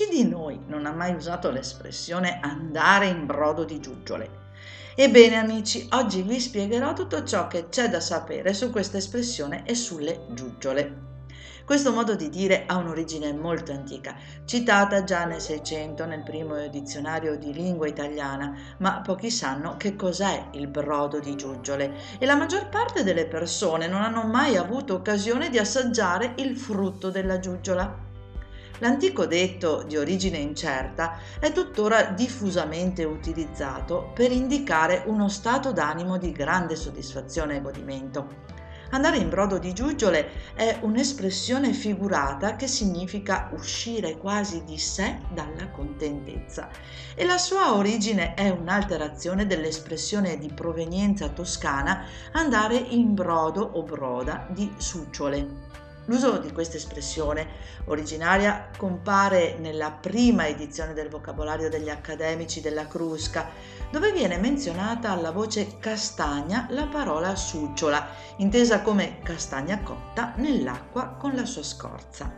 Chi di noi non ha mai usato l'espressione andare in brodo di giuggiole? Ebbene amici, oggi vi spiegherò tutto ciò che c'è da sapere su questa espressione e sulle giuggiole. Questo modo di dire ha un'origine molto antica, citata già nel Seicento nel primo dizionario di lingua italiana, ma pochi sanno che cos'è il brodo di giuggiole e la maggior parte delle persone non hanno mai avuto occasione di assaggiare il frutto della giuggiola. L'antico detto di origine incerta è tuttora diffusamente utilizzato per indicare uno stato d'animo di grande soddisfazione e godimento. Andare in brodo di giuggiole è un'espressione figurata che significa uscire quasi di sé dalla contentezza e la sua origine è un'alterazione dell'espressione di provenienza toscana andare in brodo o broda di succiole. L'uso di questa espressione originaria compare nella prima edizione del vocabolario degli accademici della Crusca, dove viene menzionata alla voce castagna la parola succiola, intesa come castagna cotta nell'acqua con la sua scorza.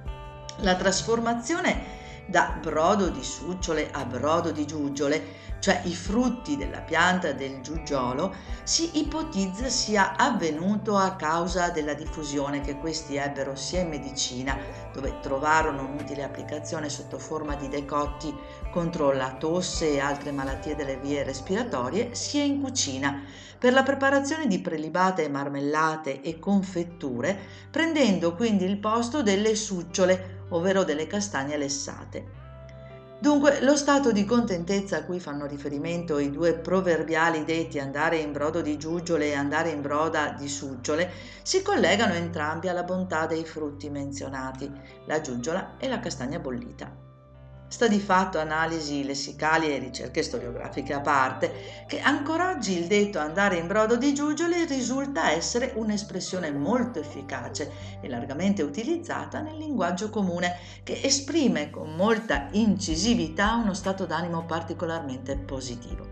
La trasformazione da brodo di succiole a brodo di giuggiole, cioè i frutti della pianta del giuggiolo, si ipotizza sia avvenuto a causa della diffusione che questi ebbero sia in medicina, dove trovarono un'utile applicazione sotto forma di decotti contro la tosse e altre malattie delle vie respiratorie, sia in cucina, per la preparazione di prelibate, marmellate e confetture, prendendo quindi il posto delle succiole, ovvero delle castagne lessate. Dunque, lo stato di contentezza a cui fanno riferimento i due proverbiali detti andare in brodo di giuggiole e andare in broda di succiole si collegano entrambi alla bontà dei frutti menzionati, la giuggiola e la castagna bollita. Sta di fatto, analisi lessicali e ricerche storiografiche a parte, che ancora oggi il detto andare in brodo di giuggiole risulta essere un'espressione molto efficace e largamente utilizzata nel linguaggio comune, che esprime con molta incisività uno stato d'animo particolarmente positivo.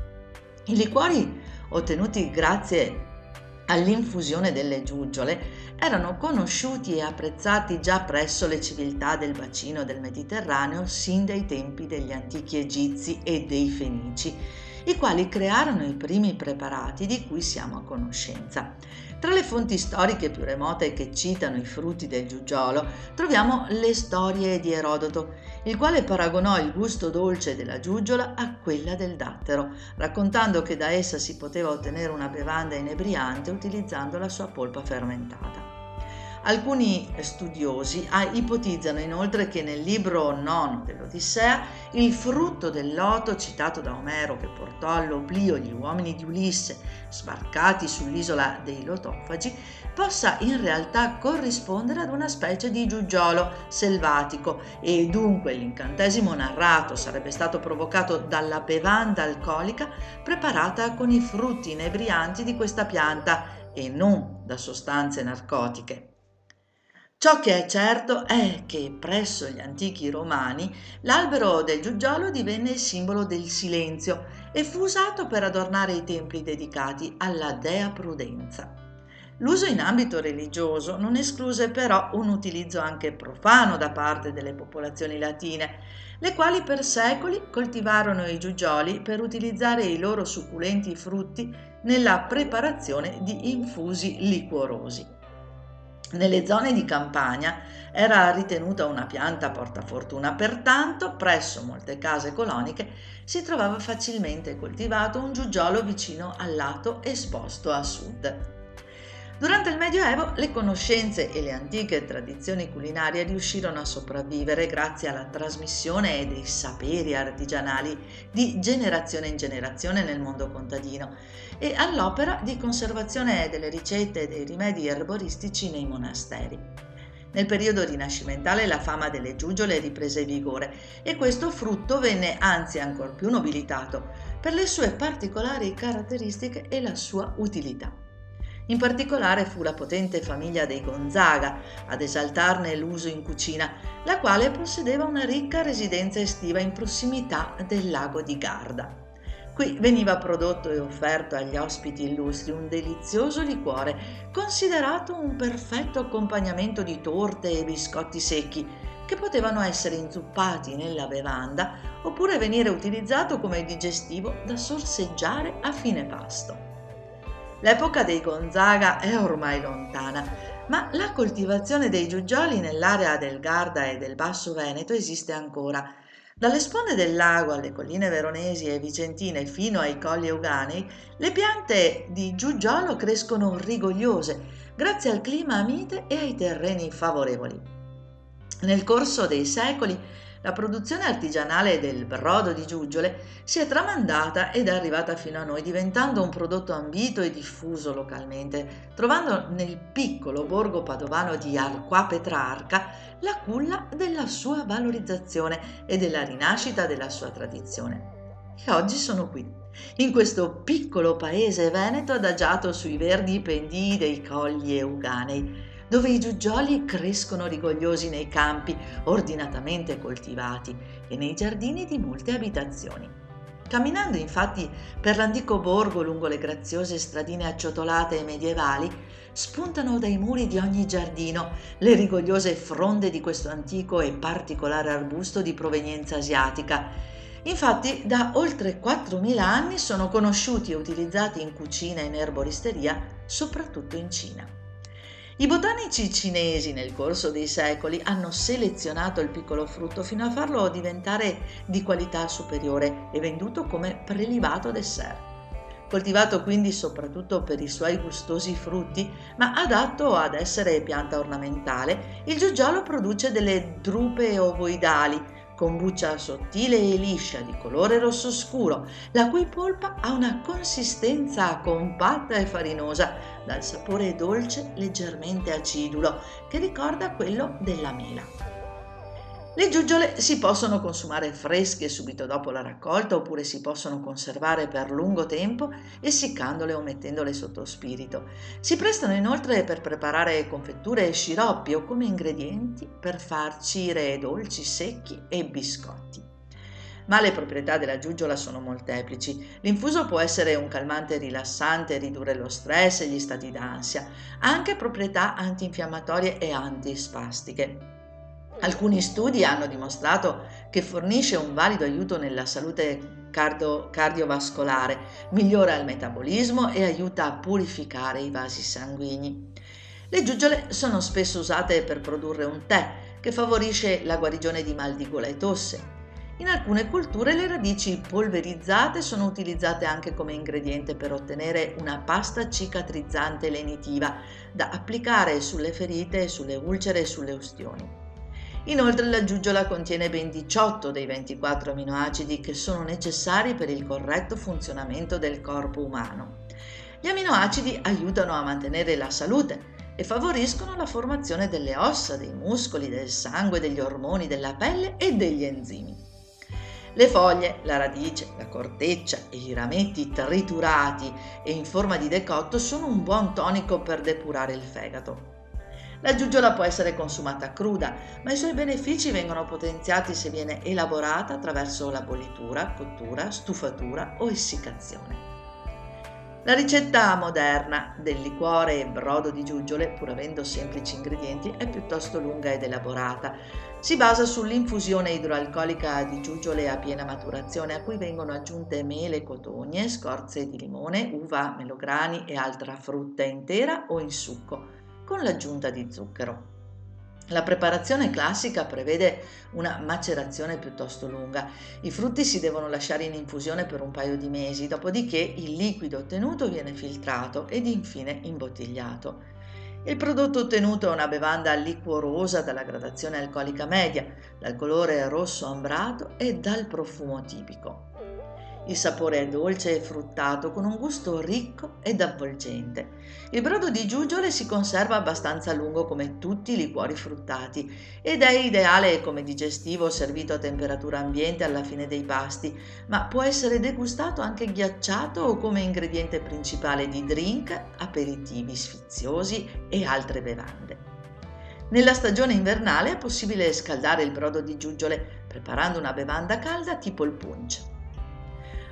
I liquori ottenuti grazie all'infusione delle giuggiole erano conosciuti e apprezzati già presso le civiltà del bacino del Mediterraneo sin dai tempi degli antichi egizi e dei fenici, i quali crearono i primi preparati di cui siamo a conoscenza. Tra le fonti storiche più remote che citano i frutti del giuggiolo troviamo le storie di Erodoto, il quale paragonò il gusto dolce della giuggiola a quella del dattero, raccontando che da essa si poteva ottenere una bevanda inebriante utilizzando la sua polpa fermentata. Alcuni studiosi ipotizzano inoltre che nel libro nono dell'Odissea il frutto del loto citato da Omero, che portò all'oblio gli uomini di Ulisse sbarcati sull'isola dei Lotofagi, possa in realtà corrispondere ad una specie di giuggiolo selvatico e dunque l'incantesimo narrato sarebbe stato provocato dalla bevanda alcolica preparata con i frutti inebrianti di questa pianta e non da sostanze narcotiche. Ciò che è certo è che presso gli antichi romani l'albero del giuggiolo divenne il simbolo del silenzio e fu usato per adornare i templi dedicati alla dea Prudenza. L'uso in ambito religioso non escluse però un utilizzo anche profano da parte delle popolazioni latine, le quali per secoli coltivarono i giuggioli per utilizzare i loro succulenti frutti nella preparazione di infusi liquorosi. Nelle zone di campagna era ritenuta una pianta portafortuna, pertanto presso molte case coloniche si trovava facilmente coltivato un giuggiolo vicino al lato esposto a sud. Durante il Medioevo le conoscenze e le antiche tradizioni culinarie riuscirono a sopravvivere grazie alla trasmissione dei saperi artigianali di generazione in generazione nel mondo contadino e all'opera di conservazione delle ricette e dei rimedi erboristici nei monasteri. Nel periodo rinascimentale la fama delle giuggiole riprese vigore e questo frutto venne anzi ancor più nobilitato per le sue particolari caratteristiche e la sua utilità. In particolare fu la potente famiglia dei Gonzaga ad esaltarne l'uso in cucina, la quale possedeva una ricca residenza estiva in prossimità del lago di Garda. Qui veniva prodotto e offerto agli ospiti illustri un delizioso liquore, considerato un perfetto accompagnamento di torte e biscotti secchi, che potevano essere inzuppati nella bevanda oppure venire utilizzato come digestivo da sorseggiare a fine pasto. L'epoca dei Gonzaga è ormai lontana, ma la coltivazione dei giuggioli nell'area del Garda e del Basso Veneto esiste ancora. Dalle sponde del lago alle colline veronesi e vicentine fino ai colli euganei, le piante di giuggiolo crescono rigogliose grazie al clima mite e ai terreni favorevoli. Nel corso dei secoli la produzione artigianale del brodo di giuggiole si è tramandata ed è arrivata fino a noi, diventando un prodotto ambito e diffuso localmente, trovando nel piccolo borgo padovano di Arquà Petrarca la culla della sua valorizzazione e della rinascita della sua tradizione. E oggi sono qui, in questo piccolo paese veneto adagiato sui verdi pendii dei colli euganei, dove i giuggioli crescono rigogliosi nei campi ordinatamente coltivati e nei giardini di molte abitazioni. Camminando infatti per l'antico borgo lungo le graziose stradine acciottolate e medievali, spuntano dai muri di ogni giardino le rigogliose fronde di questo antico e particolare arbusto di provenienza asiatica. Infatti da oltre 4.000 anni sono conosciuti e utilizzati in cucina e in erboristeria, soprattutto in Cina. I botanici cinesi nel corso dei secoli hanno selezionato il piccolo frutto fino a farlo diventare di qualità superiore e venduto come prelibato dessert. Coltivato quindi soprattutto per i suoi gustosi frutti, ma adatto ad essere pianta ornamentale, il giuggiolo produce delle drupe ovoidali con buccia sottile e liscia di colore rosso scuro, la cui polpa ha una consistenza compatta e farinosa, dal sapore dolce leggermente acidulo, che ricorda quello della mela. Le giuggiole si possono consumare fresche subito dopo la raccolta oppure si possono conservare per lungo tempo essiccandole o mettendole sotto spirito. Si prestano inoltre per preparare confetture e sciroppi o come ingredienti per farcire dolci secchi e biscotti. Ma le proprietà della giuggiola sono molteplici. L'infuso può essere un calmante rilassante, ridurre lo stress e gli stati d'ansia, ha anche proprietà antinfiammatorie e antispastiche. Alcuni studi hanno dimostrato che fornisce un valido aiuto nella salute cardiovascolare, migliora il metabolismo e aiuta a purificare i vasi sanguigni. Le giuggiole sono spesso usate per produrre un tè che favorisce la guarigione di mal di gola e tosse. In alcune culture le radici polverizzate sono utilizzate anche come ingrediente per ottenere una pasta cicatrizzante lenitiva da applicare sulle ferite, sulle ulcere e sulle ustioni. Inoltre la giuggiola contiene ben 18 dei 24 aminoacidi che sono necessari per il corretto funzionamento del corpo umano. Gli aminoacidi aiutano a mantenere la salute e favoriscono la formazione delle ossa, dei muscoli, del sangue, degli ormoni, della pelle e degli enzimi. Le foglie, la radice, la corteccia e i rametti triturati e in forma di decotto sono un buon tonico per depurare il fegato. La giuggiola può essere consumata cruda, ma i suoi benefici vengono potenziati se viene elaborata attraverso la bollitura, cottura, stufatura o essiccazione. La ricetta moderna del liquore e brodo di giuggiole, pur avendo semplici ingredienti, è piuttosto lunga ed elaborata. Si basa sull'infusione idroalcolica di giuggiole a piena maturazione, a cui vengono aggiunte mele, cotogne, scorze di limone, uva, melograni e altra frutta intera o in succo, con l'aggiunta di zucchero. La preparazione classica prevede una macerazione piuttosto lunga. I frutti si devono lasciare in infusione per un paio di mesi, dopodiché il liquido ottenuto viene filtrato ed infine imbottigliato. Il prodotto ottenuto è una bevanda liquorosa dalla gradazione alcolica media, dal colore rosso ambrato e dal profumo tipico. Il sapore è dolce e fruttato con un gusto ricco ed avvolgente. Il brodo di giuggiole si conserva abbastanza a lungo come tutti i liquori fruttati ed è ideale come digestivo servito a temperatura ambiente alla fine dei pasti, ma può essere degustato anche ghiacciato o come ingrediente principale di drink, aperitivi sfiziosi e altre bevande. Nella stagione invernale è possibile scaldare il brodo di giuggiole preparando una bevanda calda tipo il punch.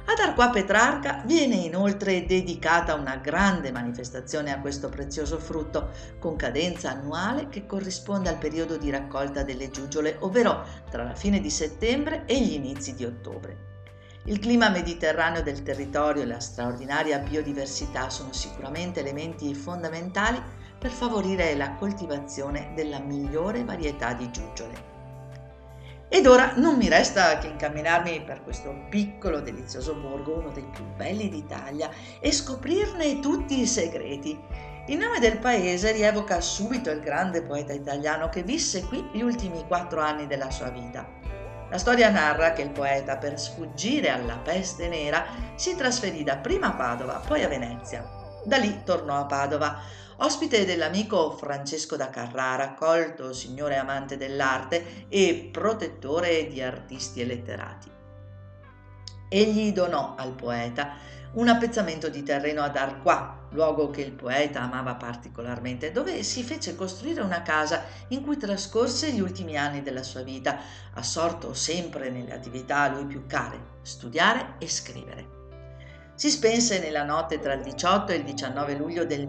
Ad Arquà Petrarca viene inoltre dedicata una grande manifestazione a questo prezioso frutto, con cadenza annuale che corrisponde al periodo di raccolta delle giuggiole, ovvero tra la fine di settembre e gli inizi di ottobre. Il clima mediterraneo del territorio e la straordinaria biodiversità sono sicuramente elementi fondamentali per favorire la coltivazione della migliore varietà di giuggiole. Ed ora non mi resta che incamminarmi per questo piccolo delizioso borgo, uno dei più belli d'Italia, e scoprirne tutti i segreti. Il nome del paese rievoca subito il grande poeta italiano che visse qui gli ultimi 4 anni della sua vita. La storia narra che il poeta, per sfuggire alla peste nera, si trasferì dapprima a Padova, poi a Venezia. Da lì tornò a Padova, ospite dell'amico Francesco da Carrara, colto signore amante dell'arte e protettore di artisti e letterati. Egli donò al poeta un appezzamento di terreno ad Arquà, luogo che il poeta amava particolarmente, dove si fece costruire una casa in cui trascorse gli ultimi anni della sua vita, assorto sempre nelle attività a lui più care, studiare e scrivere. Si spense nella notte tra il 18 e il 19 luglio del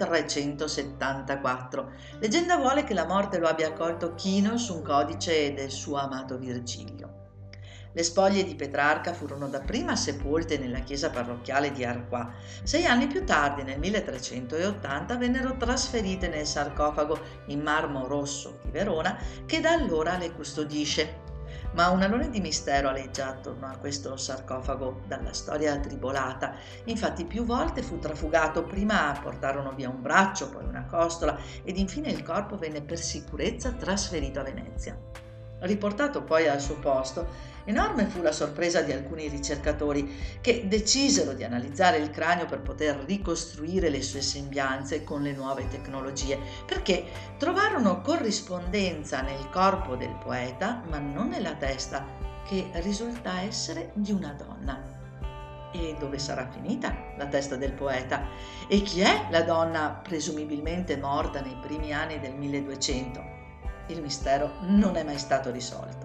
1374. Leggenda vuole che la morte lo abbia accolto chino su un codice del suo amato Virgilio. Le spoglie di Petrarca furono dapprima sepolte nella chiesa parrocchiale di Arquà. 6 anni più tardi, nel 1380, vennero trasferite nel sarcofago in marmo rosso di Verona, che da allora le custodisce. Ma un alone di mistero aleggia attorno a questo sarcofago dalla storia tribolata. Infatti più volte fu trafugato, prima portarono via un braccio, poi una costola ed infine il corpo venne per sicurezza trasferito a Venezia. Riportato poi al suo posto, enorme fu la sorpresa di alcuni ricercatori che decisero di analizzare il cranio per poter ricostruire le sue sembianze con le nuove tecnologie, perché trovarono corrispondenza nel corpo del poeta, ma non nella testa, che risulta essere di una donna. E dove sarà finita la testa del poeta? E chi è la donna presumibilmente morta nei primi anni del 1200? Il mistero non è mai stato risolto.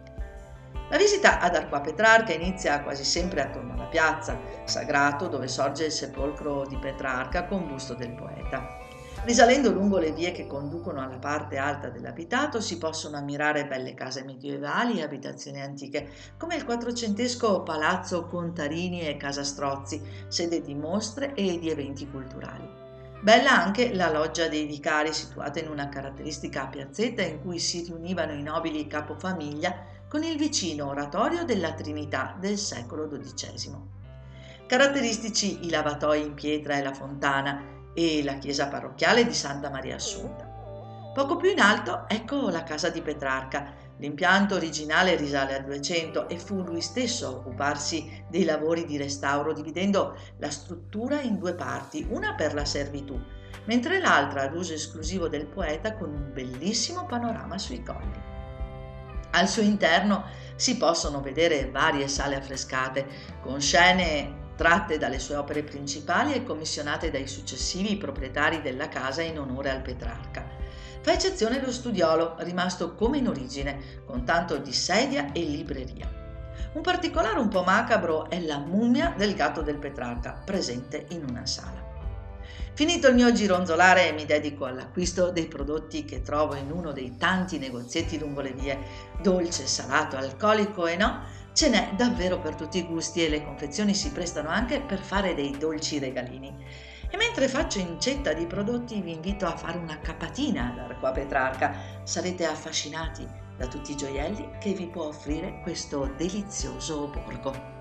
La visita ad Arquà Petrarca inizia quasi sempre attorno alla piazza Sagrato, dove sorge il sepolcro di Petrarca con busto del poeta. Risalendo lungo le vie che conducono alla parte alta dell'abitato si possono ammirare belle case medievali e abitazioni antiche, come il quattrocentesco Palazzo Contarini e Casa Strozzi, sede di mostre e di eventi culturali. Bella anche la loggia dei vicari, situata in una caratteristica piazzetta in cui si riunivano i nobili capofamiglia con il vicino oratorio della Trinità del secolo XII. Caratteristici i lavatoi in pietra e la fontana e la chiesa parrocchiale di Santa Maria Assunta. Poco più in alto ecco la casa di Petrarca. L'impianto originale risale al 200 e fu lui stesso a occuparsi dei lavori di restauro, dividendo la struttura in 2 parti, una per la servitù, mentre l'altra ad uso esclusivo del poeta, con un bellissimo panorama sui colli. Al suo interno si possono vedere varie sale affrescate, con scene tratte dalle sue opere principali e commissionate dai successivi proprietari della casa in onore al Petrarca. Fa eccezione lo studiolo, rimasto come in origine, con tanto di sedia e libreria. Un particolare un po' macabro è la mummia del gatto del Petrarca, presente in una sala. Finito il mio gironzolare, mi dedico all'acquisto dei prodotti che trovo in uno dei tanti negozietti lungo le vie. Dolce, salato, alcolico e no, ce n'è davvero per tutti i gusti e le confezioni si prestano anche per fare dei dolci regalini. E mentre faccio incetta di prodotti vi invito a fare una capatina ad Arquà Petrarca. Sarete affascinati da tutti i gioielli che vi può offrire questo delizioso borgo.